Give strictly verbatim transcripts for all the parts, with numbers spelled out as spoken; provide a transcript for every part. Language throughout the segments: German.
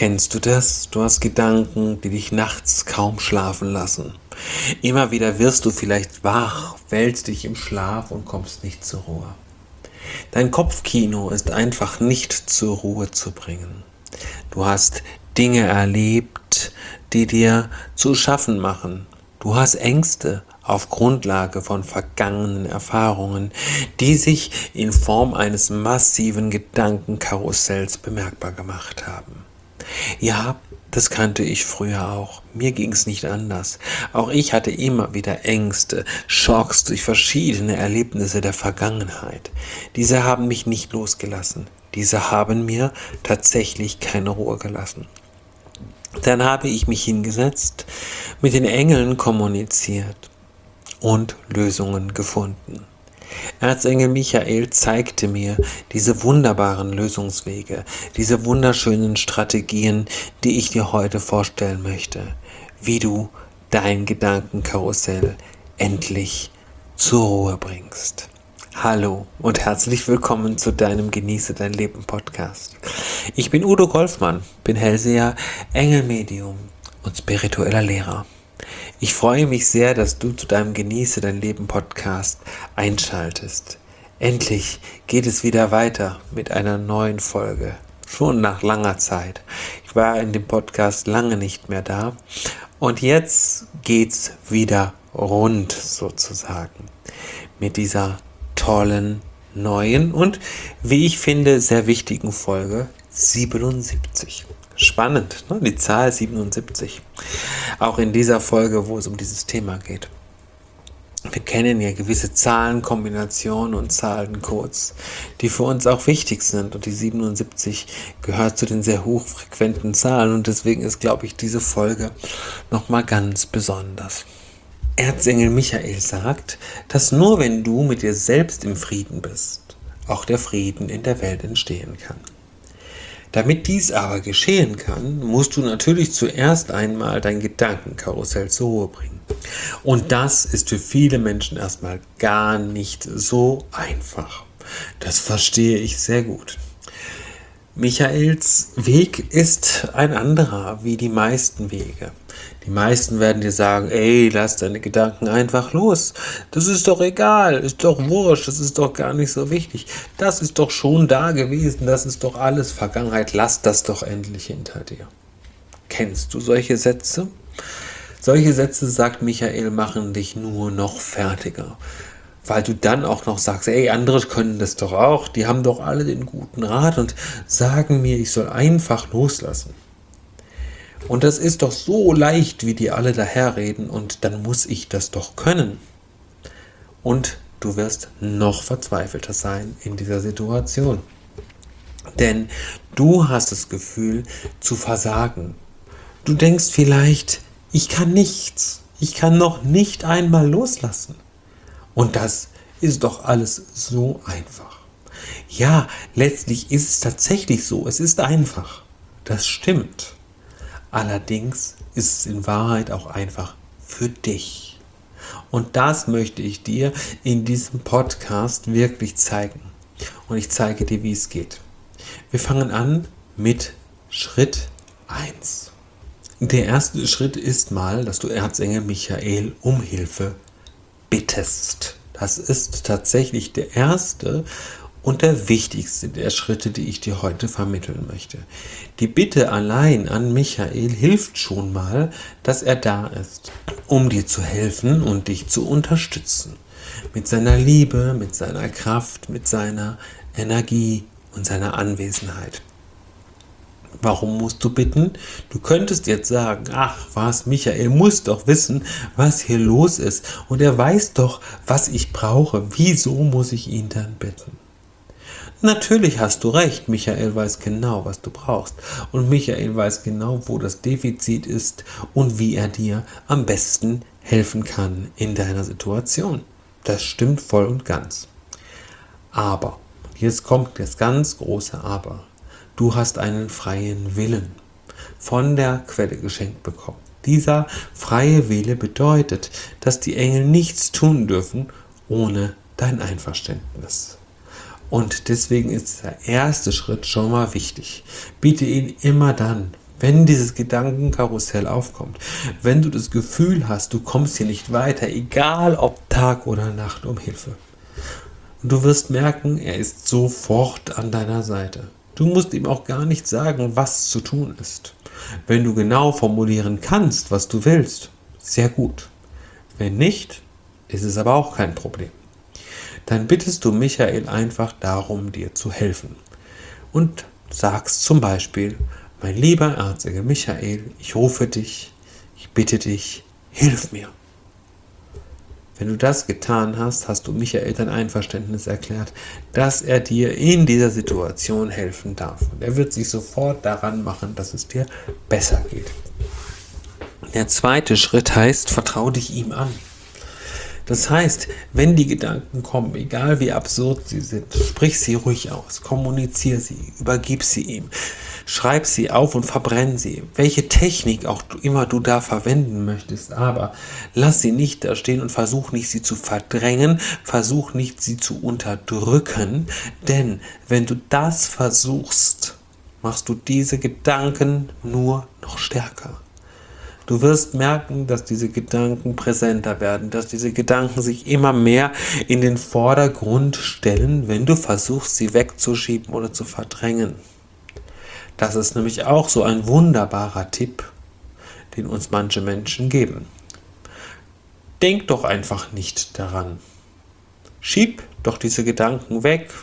Kennst du das? Du hast Gedanken, die dich nachts kaum schlafen lassen. Immer wieder wirst du vielleicht wach, wälzt dich im Schlaf und kommst nicht zur Ruhe. Dein Kopfkino ist einfach nicht zur Ruhe zu bringen. Du hast Dinge erlebt, die dir zu schaffen machen. Du hast Ängste auf Grundlage von vergangenen Erfahrungen, die sich in Form eines massiven Gedankenkarussells bemerkbar gemacht haben. Ja, das kannte ich früher auch. Mir ging es nicht anders. Auch ich hatte immer wieder Ängste, Schocks durch verschiedene Erlebnisse der Vergangenheit. Diese haben mich nicht losgelassen. Diese haben mir tatsächlich keine Ruhe gelassen. Dann habe ich mich hingesetzt, mit den Engeln kommuniziert und Lösungen gefunden. Erzengel Michael zeigte mir diese wunderbaren Lösungswege, diese wunderschönen Strategien, die ich dir heute vorstellen möchte, wie du dein Gedankenkarussell endlich zur Ruhe bringst. Hallo und herzlich willkommen zu deinem Genieße dein Leben Podcast. Ich bin Udo Golfmann, bin Hellseher, Engelmedium und spiritueller Lehrer. Ich freue mich sehr, dass du zu deinem Genieße dein Leben Podcast einschaltest. Endlich geht es wieder weiter mit einer neuen Folge. Schon nach langer Zeit. Ich war in dem Podcast lange nicht mehr da und jetzt geht's wieder rund sozusagen mit dieser tollen, neuen und, wie ich finde, sehr wichtigen Folge siebenundsiebzig. Spannend, ne? Die Zahl siebenundsiebzig. Auch in dieser Folge, wo es um dieses Thema geht. Wir kennen ja gewisse Zahlenkombinationen und Zahlencodes, die für uns auch wichtig sind. Und die siebenundsiebzig gehört zu den sehr hochfrequenten Zahlen. Und deswegen ist, glaube ich, diese Folge nochmal ganz besonders. Erzengel Michael sagt, dass nur wenn du mit dir selbst im Frieden bist, auch der Frieden in der Welt entstehen kann. Damit dies aber geschehen kann, musst du natürlich zuerst einmal dein Gedankenkarussell zur Ruhe bringen. Und das ist für viele Menschen erstmal gar nicht so einfach. Das verstehe ich sehr gut. Michaels Weg ist ein anderer wie die meisten Wege. Die meisten werden dir sagen, ey, lass deine Gedanken einfach los. Das ist doch egal, ist doch wurscht, das ist doch gar nicht so wichtig. Das ist doch schon da gewesen, das ist doch alles Vergangenheit, lass das doch endlich hinter dir. Kennst du solche Sätze? Solche Sätze, sagt Michael, machen dich nur noch fertiger. Weil du dann auch noch sagst, ey, andere können das doch auch, die haben doch alle den guten Rat und sagen mir, ich soll einfach loslassen. Und das ist doch so leicht, wie die alle daherreden und dann muss ich das doch können. Und du wirst noch verzweifelter sein in dieser Situation. Denn du hast das Gefühl zu versagen. Du denkst vielleicht, ich kann nichts, ich kann noch nicht einmal loslassen. Und das ist doch alles so einfach. Ja, letztlich ist es tatsächlich so, es ist einfach. Das stimmt. Allerdings ist es in Wahrheit auch einfach für dich. Und das möchte ich dir in diesem Podcast wirklich zeigen. Und ich zeige dir, wie es geht. Wir fangen an mit Schritt eins. Der erste Schritt ist mal, dass du Erzengel Michael um Hilfe bittest. Das ist tatsächlich der erste und der wichtigste der Schritte, die ich dir heute vermitteln möchte. Die Bitte allein an Michael hilft schon mal, dass er da ist, um dir zu helfen und dich zu unterstützen. Mit seiner Liebe, mit seiner Kraft, mit seiner Energie und seiner Anwesenheit. Warum musst du bitten? Du könntest jetzt sagen, ach was, Michael muss doch wissen, was hier los ist. Und er weiß doch, was ich brauche. Wieso muss ich ihn dann bitten? Natürlich hast du recht, Michael weiß genau, was du brauchst. Und Michael weiß genau, wo das Defizit ist und wie er dir am besten helfen kann in deiner Situation. Das stimmt voll und ganz. Aber, jetzt kommt das ganz große Aber. Du hast einen freien Willen von der Quelle geschenkt bekommen. Dieser freie Wille bedeutet, dass die Engel nichts tun dürfen ohne dein Einverständnis. Und deswegen ist der erste Schritt schon mal wichtig. Biete ihn immer dann, Wenn dieses Gedankenkarussell aufkommt, wenn du das Gefühl hast, du kommst hier nicht weiter, egal ob Tag oder Nacht, um Hilfe. Und du wirst merken, er ist sofort an deiner Seite. Du musst ihm auch gar nicht sagen, was zu tun ist. Wenn du genau formulieren kannst, was du willst, sehr gut. Wenn nicht, ist es aber auch kein Problem. Dann bittest du Michael einfach darum, dir zu helfen. Und sagst zum Beispiel: Mein lieber Erzengel Michael, ich rufe dich, ich bitte dich, hilf mir. Wenn du das getan hast, hast du Michael dein Einverständnis erklärt, dass er dir in dieser Situation helfen darf. Und er wird sich sofort daran machen, dass es dir besser geht. Der zweite Schritt heißt, vertraue dich ihm an. Das heißt, wenn die Gedanken kommen, egal wie absurd sie sind, sprich sie ruhig aus, kommuniziere sie, übergib sie ihm, schreib sie auf und verbrenn sie. Welche Technik auch immer du da verwenden möchtest, aber lass sie nicht da stehen und versuch nicht, sie zu verdrängen, versuch nicht, sie zu unterdrücken, denn wenn du das versuchst, machst du diese Gedanken nur noch stärker. Du wirst merken, dass diese Gedanken präsenter werden, dass diese Gedanken sich immer mehr in den Vordergrund stellen, wenn du versuchst, sie wegzuschieben oder zu verdrängen. Das ist nämlich auch so ein wunderbarer Tipp, den uns manche Menschen geben. Denk doch einfach nicht daran. Schieb doch diese Gedanken weg,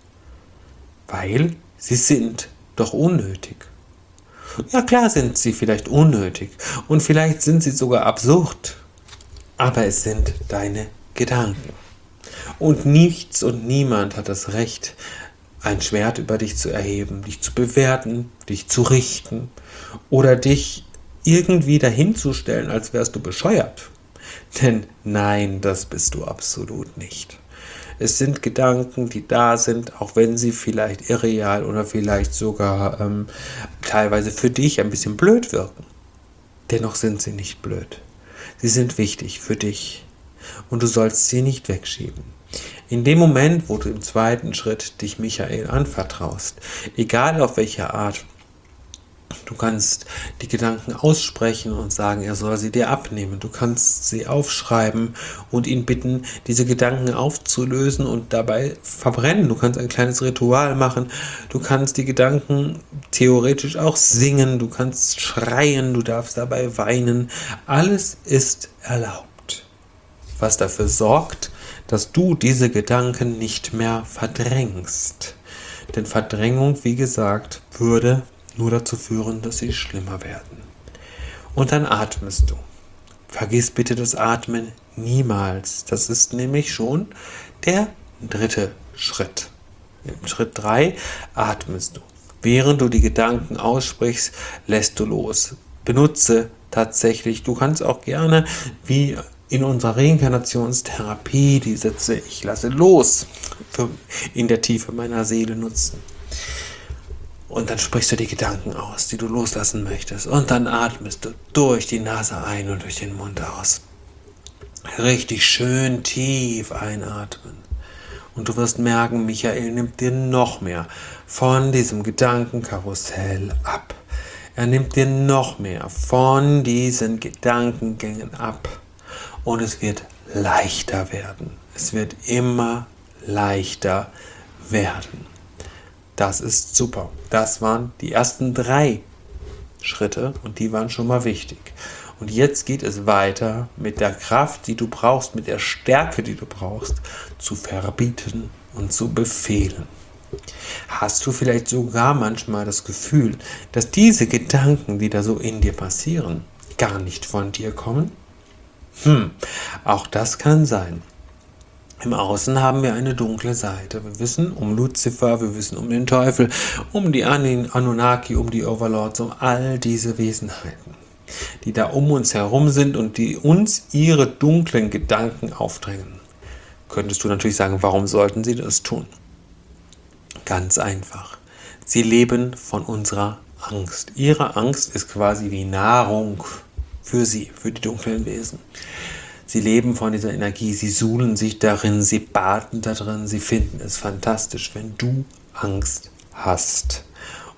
weil sie sind doch unnötig. Ja, klar sind sie vielleicht unnötig und vielleicht sind sie sogar absurd, aber es sind deine Gedanken. Und nichts und niemand hat das Recht, ein Schwert über dich zu erheben, dich zu bewerten, dich zu richten oder dich irgendwie dahinzustellen, als wärst du bescheuert. Denn nein, das bist du absolut nicht. Es sind Gedanken, die da sind, auch wenn sie vielleicht irreal oder vielleicht sogar ähm, teilweise für dich ein bisschen blöd wirken. Dennoch sind sie nicht blöd. Sie sind wichtig für dich und du sollst sie nicht wegschieben. In dem Moment, wo du im zweiten Schritt dich Michael anvertraust, egal auf welche Art, du kannst die Gedanken aussprechen und sagen, er soll sie dir abnehmen. Du kannst sie aufschreiben und ihn bitten, diese Gedanken aufzulösen und dabei verbrennen. Du kannst ein kleines Ritual machen. Du kannst die Gedanken theoretisch auch singen. Du kannst schreien. Du darfst dabei weinen. Alles ist erlaubt. Was dafür sorgt, dass du diese Gedanken nicht mehr verdrängst. Denn Verdrängung, wie gesagt, würde nur dazu führen, dass sie schlimmer werden. Und dann atmest du. Vergiss bitte das Atmen niemals. Das ist nämlich schon der dritte Schritt. Im Schritt drei atmest du. Während du die Gedanken aussprichst, lässt du los. Benutze tatsächlich, du kannst auch gerne, wie in unserer Reinkarnationstherapie, die Sätze "Ich lasse los" für in der Tiefe meiner Seele nutzen. Und dann sprichst du die Gedanken aus, die du loslassen möchtest. Und dann atmest du durch die Nase ein und durch den Mund aus. Richtig schön tief einatmen. Und du wirst merken, Michael nimmt dir noch mehr von diesem Gedankenkarussell ab. Er nimmt dir noch mehr von diesen Gedankengängen ab. Und es wird leichter werden. Es wird immer leichter werden. Das ist super. Das waren die ersten drei Schritte und die waren schon mal wichtig. Und jetzt geht es weiter mit der Kraft, die du brauchst, mit der Stärke, die du brauchst, zu verbieten und zu befehlen. Hast du vielleicht sogar manchmal das Gefühl, dass diese Gedanken, die da so in dir passieren, gar nicht von dir kommen? Hm, auch das kann sein. Im Außen haben wir eine dunkle Seite. Wir wissen um Luzifer, wir wissen um den Teufel, um die Anunnaki, um die Overlords, um all diese Wesenheiten, die da um uns herum sind und die uns ihre dunklen Gedanken aufdrängen. Könntest du natürlich sagen, warum sollten sie das tun? Ganz einfach. Sie leben von unserer Angst. Ihre Angst ist quasi wie Nahrung für sie, für die dunklen Wesen. Sie leben von dieser Energie, sie suhlen sich darin, sie baden darin, sie finden es fantastisch, wenn du Angst hast.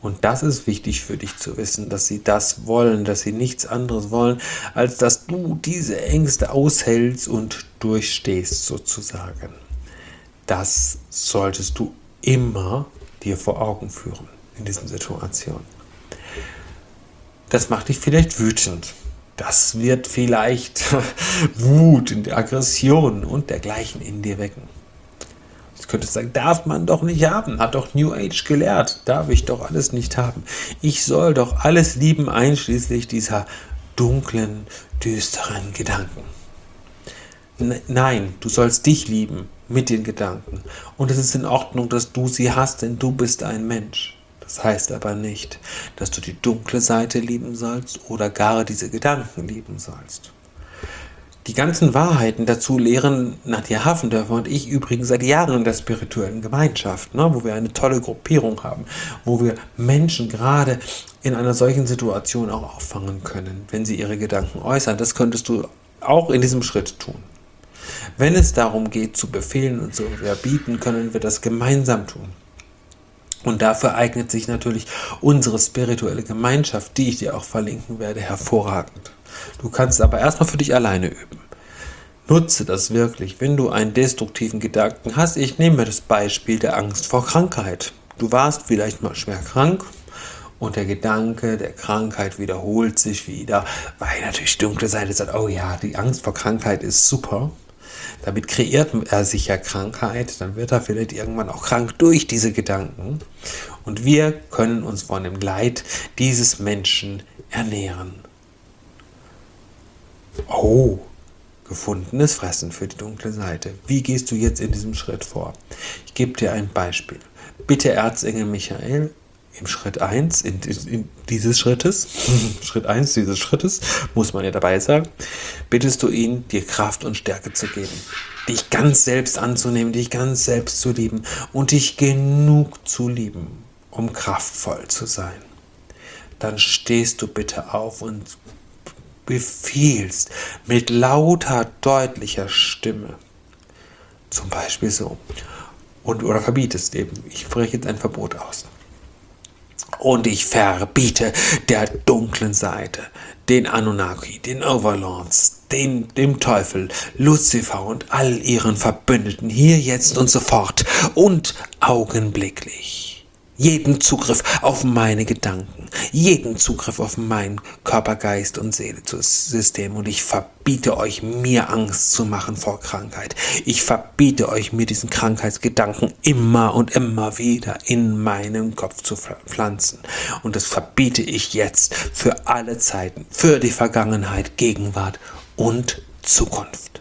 Und das ist wichtig für dich zu wissen, dass sie das wollen, dass sie nichts anderes wollen, als dass du diese Ängste aushältst und durchstehst sozusagen. Das solltest du immer dir vor Augen führen in diesen Situationen. Das macht dich vielleicht wütend. Das wird vielleicht Wut, Aggression und dergleichen in dir wecken. Jetzt könntest du sagen, darf man doch nicht haben, hat doch New Age gelehrt, darf ich doch alles nicht haben. Ich soll doch alles lieben, einschließlich dieser dunklen, düsteren Gedanken. Nein, du sollst dich lieben mit den Gedanken. Und es ist in Ordnung, dass du sie hast, denn du bist ein Mensch. Das heißt aber nicht, dass du die dunkle Seite lieben sollst oder gar diese Gedanken lieben sollst. Die ganzen Wahrheiten dazu lehren Nadja Hafendörfer und ich übrigens seit Jahren in der spirituellen Gemeinschaft, ne, wo wir eine tolle Gruppierung haben, wo wir Menschen gerade in einer solchen Situation auch auffangen können, wenn sie ihre Gedanken äußern. Das könntest du auch in diesem Schritt tun. Wenn es darum geht, zu befehlen und zu verbieten, können wir das gemeinsam tun. Und dafür eignet sich natürlich unsere spirituelle Gemeinschaft, die ich dir auch verlinken werde, hervorragend. Du kannst aber erstmal für dich alleine üben. Nutze das wirklich, wenn du einen destruktiven Gedanken hast. Ich nehme das Beispiel der Angst vor Krankheit. Du warst vielleicht mal schwer krank und der Gedanke der Krankheit wiederholt sich wieder, weil natürlich die dunkle Seite sagt, oh ja, die Angst vor Krankheit ist super. Damit kreiert er sich ja Krankheit, dann wird er vielleicht irgendwann auch krank durch diese Gedanken. Und wir können uns von dem Leid dieses Menschen ernähren. Oh, gefundenes Fressen für die dunkle Seite. Wie gehst du jetzt in diesem Schritt vor? Ich gebe dir ein Beispiel. Bitte Erzengel Michael, im Schritt eins in, in dieses Schrittes, Schritt eins dieses Schrittes, muss man ja dabei sagen, bittest du ihn, dir Kraft und Stärke zu geben, dich ganz selbst anzunehmen, dich ganz selbst zu lieben und dich genug zu lieben, um kraftvoll zu sein. Dann stehst du bitte auf und befiehlst mit lauter, deutlicher Stimme, zum Beispiel so, und, oder verbietest eben, ich spreche jetzt ein Verbot aus. Und ich verbiete der dunklen Seite, den Anunnaki, den Overlords, den, dem Teufel, Luzifer und all ihren Verbündeten hier, jetzt und sofort und augenblicklich jeden Zugriff auf meine Gedanken, jeden Zugriff auf mein Körper, Geist und Seele-System. Und ich verbiete euch, mir Angst zu machen vor Krankheit. Ich verbiete euch, mir diesen Krankheitsgedanken immer und immer wieder in meinen Kopf zu pflanzen. Und das verbiete ich jetzt für alle Zeiten, für die Vergangenheit, Gegenwart und Zukunft.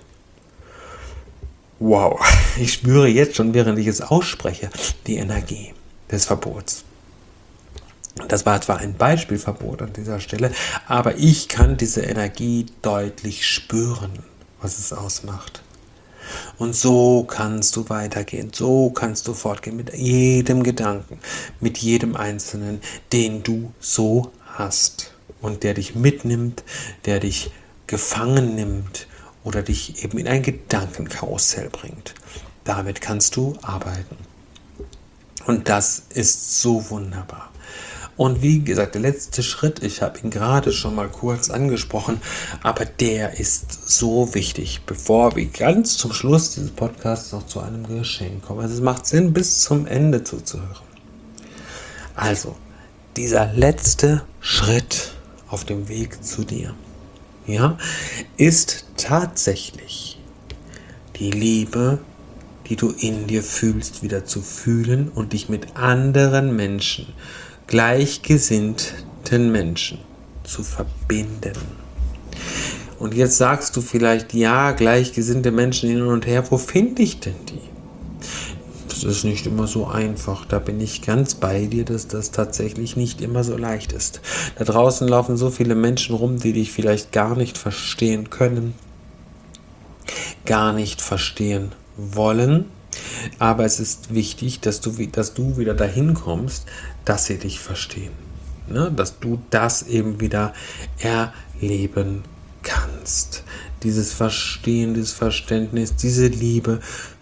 Wow, ich spüre jetzt schon, während ich es ausspreche, die Energie des Verbots. Das war zwar ein Beispielverbot an dieser Stelle, aber ich kann diese Energie deutlich spüren, was es ausmacht. Und so kannst du weitergehen, so kannst du fortgehen mit jedem Gedanken, mit jedem Einzelnen, den du so hast und der dich mitnimmt, der dich gefangen nimmt oder dich eben in ein Gedankenkarussell bringt. Damit kannst du arbeiten. Und das ist so wunderbar. Und wie gesagt, der letzte Schritt, ich habe ihn gerade schon mal kurz angesprochen, aber der ist so wichtig, bevor wir ganz zum Schluss dieses Podcasts noch zu einem Geschenk kommen. Also es macht Sinn, bis zum Ende zuzuhören. Also, dieser letzte Schritt auf dem Weg zu dir, ja, ist tatsächlich die Liebe, die du in dir fühlst, wieder zu fühlen und dich mit anderen Menschen, gleichgesinnten Menschen zu verbinden. Und jetzt sagst du vielleicht, ja, gleichgesinnte Menschen hin und her, wo finde ich denn die? Das ist nicht immer so einfach, da bin ich ganz bei dir, dass das tatsächlich nicht immer so leicht ist. Da draußen laufen so viele Menschen rum, die dich vielleicht gar nicht verstehen können, gar nicht verstehen wollen, aber es ist wichtig, dass du, dass du wieder dahin kommst, dass sie dich verstehen, ne? Dass du das eben wieder erleben kannst, dieses Verstehen, dieses Verständnis, diese Liebe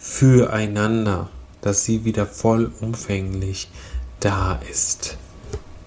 füreinander, dass sie wieder vollumfänglich da ist.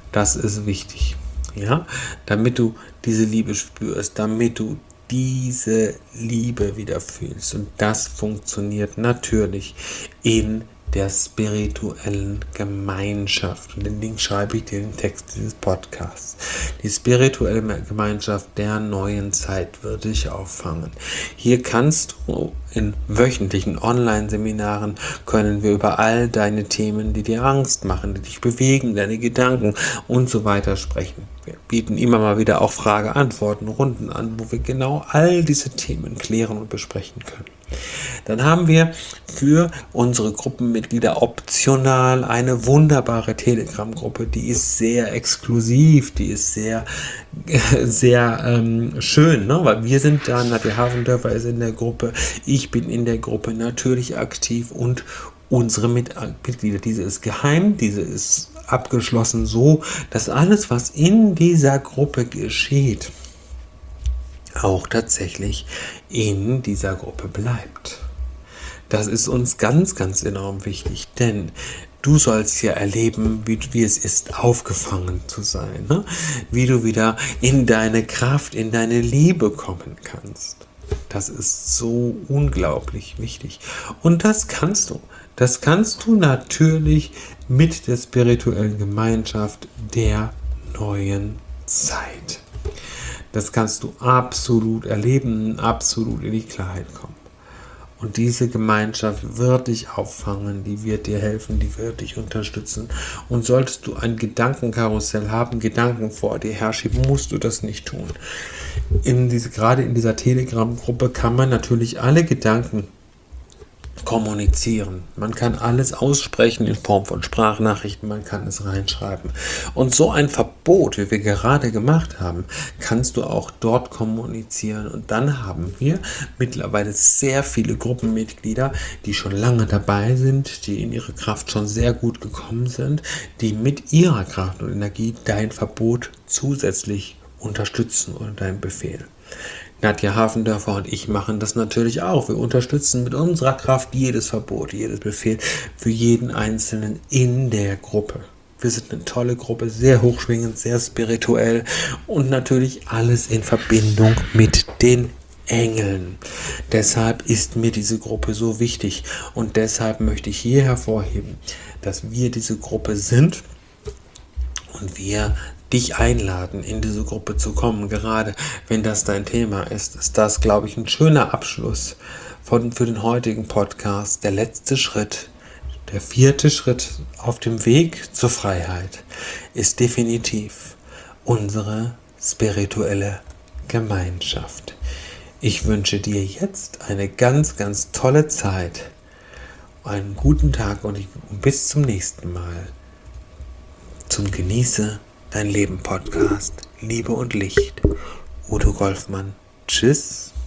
Das ist wichtig, ja, damit du diese Liebe spürst, damit du diese Liebe wieder fühlst. Und das funktioniert natürlich in der spirituellen Gemeinschaft. Und den Link schreibe ich dir in den Text dieses Podcasts. Die spirituelle Gemeinschaft der neuen Zeit wird dich auffangen. Hier kannst du in wöchentlichen Online-Seminaren können wir über all deine Themen, die dir Angst machen, die dich bewegen, deine Gedanken und so weiter sprechen. Wir bieten immer mal wieder auch Frage-Antworten-Runden an, wo wir genau all diese Themen klären und besprechen können. Dann haben wir für unsere Gruppenmitglieder optional eine wunderbare Telegram-Gruppe, die ist sehr exklusiv, die ist sehr, sehr ähm, schön, ne? Weil wir sind da, Nadja Hafendörfer ist in der Gruppe, ich bin in der Gruppe natürlich aktiv und unsere Mitglieder, diese ist geheim, diese ist abgeschlossen so, dass alles, was in dieser Gruppe geschieht, auch tatsächlich in dieser Gruppe bleibt. Das ist uns ganz, ganz enorm wichtig, denn du sollst ja erleben, wie, wie es ist, aufgefangen zu sein, ne? Wie du wieder in deine Kraft, in deine Liebe kommen kannst. Das ist so unglaublich wichtig. Und das kannst du. Das kannst du natürlich mit der spirituellen Gemeinschaft der neuen Zeit. Das kannst du absolut erleben, absolut in die Klarheit kommen. Und diese Gemeinschaft wird dich auffangen, die wird dir helfen, die wird dich unterstützen. Und solltest du ein Gedankenkarussell haben, Gedanken vor dir herschieben, musst du das nicht tun. In diese, gerade in dieser Telegram-Gruppe kann man natürlich alle Gedanken kommunizieren. Man kann alles aussprechen in Form von Sprachnachrichten, man kann es reinschreiben. Und so ein Verbot, wie wir gerade gemacht haben, kannst du auch dort kommunizieren. Und dann haben wir mittlerweile sehr viele Gruppenmitglieder, die schon lange dabei sind, die in ihre Kraft schon sehr gut gekommen sind, die mit ihrer Kraft und Energie dein Verbot zusätzlich unterstützen oder dein Befehl. Nadja Hafendörfer und ich machen das natürlich auch. Wir unterstützen mit unserer Kraft jedes Verbot, jedes Befehl für jeden Einzelnen in der Gruppe. Wir sind eine tolle Gruppe, sehr hochschwingend, sehr spirituell und natürlich alles in Verbindung mit den Engeln. Deshalb ist mir diese Gruppe so wichtig und deshalb möchte ich hier hervorheben, dass wir diese Gruppe sind und wir dich einladen, in diese Gruppe zu kommen. Gerade wenn das dein Thema ist, ist das, glaube ich, ein schöner Abschluss von, für den heutigen Podcast. Der letzte Schritt, der vierte Schritt auf dem Weg zur Freiheit ist definitiv unsere spirituelle Gemeinschaft. Ich wünsche dir jetzt eine ganz, ganz tolle Zeit, einen guten Tag und ich, bis zum nächsten Mal zum Genieße Dein Leben Podcast, Liebe und Licht, Udo Golfmann. Tschüss.